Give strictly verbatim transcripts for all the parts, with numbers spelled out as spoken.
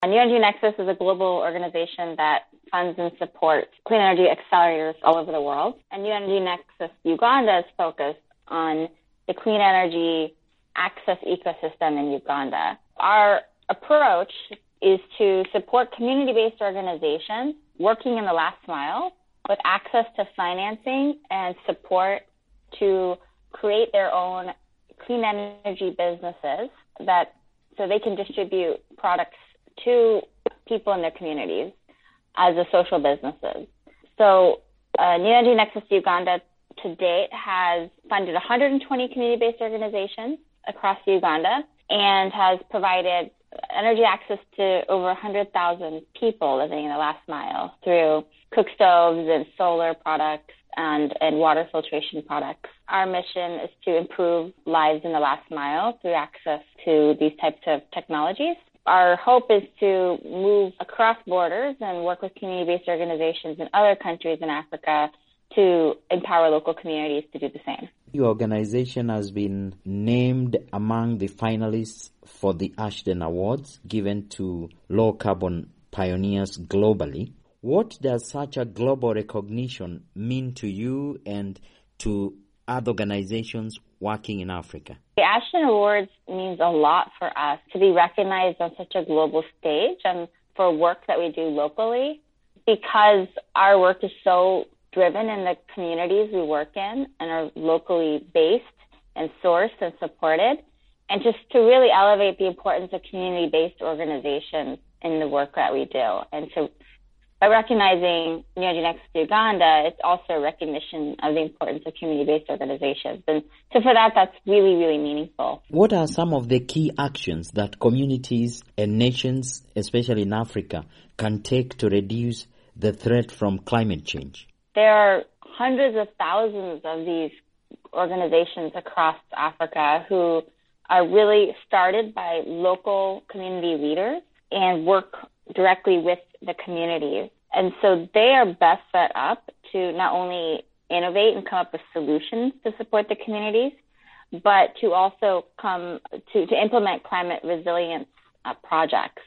New Energy Nexus is a global organization that funds and supports clean energy accelerators all over the world. And New Energy Nexus Uganda is focused on the clean energy access ecosystem in Uganda. Our approach is to support community-based organizations working in the last mile with access to financing and support to create their own clean energy businesses that so they can distribute products to people in their communities as a social businesses. So uh, New Energy Nexus Uganda to date has funded one hundred twenty community-based organizations across Uganda and has provided energy access to over one hundred thousand people living in the last mile through cook stoves and solar products and, and water filtration products. Our mission is to improve lives in the last mile through access to these types of technologies. Our hope is to move across borders and work with community-based organizations in other countries in Africa to empower local communities to do the same. Your organization has been named among the finalists for the Ashton Awards given to low-carbon pioneers globally. What does such a global recognition mean to you and to other organizations working in Africa? The Ashton Awards means a lot for us to be recognized on such a global stage and for work that we do locally, because our work is so driven in the communities we work in and are locally based and sourced and supported, and just to really elevate the importance of community-based organizations in the work that we do. And so by recognizing New Energy Nexus Uganda, it's also a recognition of the importance of community-based organizations. And so for that, that's really, really meaningful. What are some of the key actions that communities and nations, especially in Africa, can take to reduce the threat from climate change? There are hundreds of thousands of these organizations across Africa who are really started by local community leaders and work directly with the communities. And so they are best set up to not only innovate and come up with solutions to support the communities, but to also come to, to implement climate resilience uh, projects.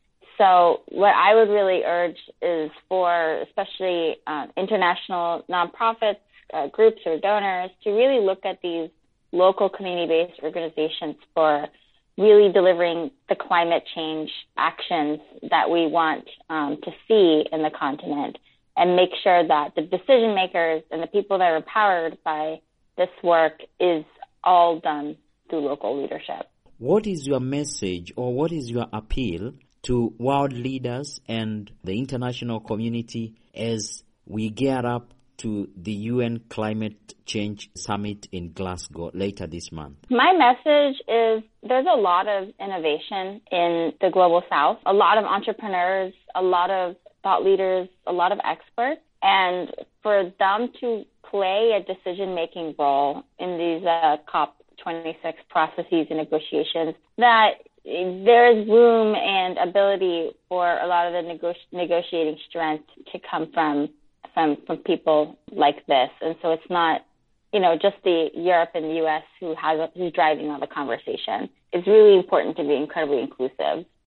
So what I would really urge is for especially uh, international nonprofits, uh, groups or donors to really look at these local community-based organizations for really delivering the climate change actions that we want um, to see in the continent, and make sure that the decision makers and the people that are empowered by this work is all done through local leadership. What is your message or what is your appeal to world leaders and the international community as we gear up to the U N Climate Change Summit in Glasgow later this month? My message is there's a lot of innovation in the global south, a lot of entrepreneurs, a lot of thought leaders, a lot of experts, and for them to play a decision-making role in these uh, COP twenty-six processes and negotiations, that there is room and ability for a lot of the nego- negotiating strength to come from From, from people like this. And so it's not, you know, just the Europe and the U S who has who's driving all the conversation. It's really important to be incredibly inclusive.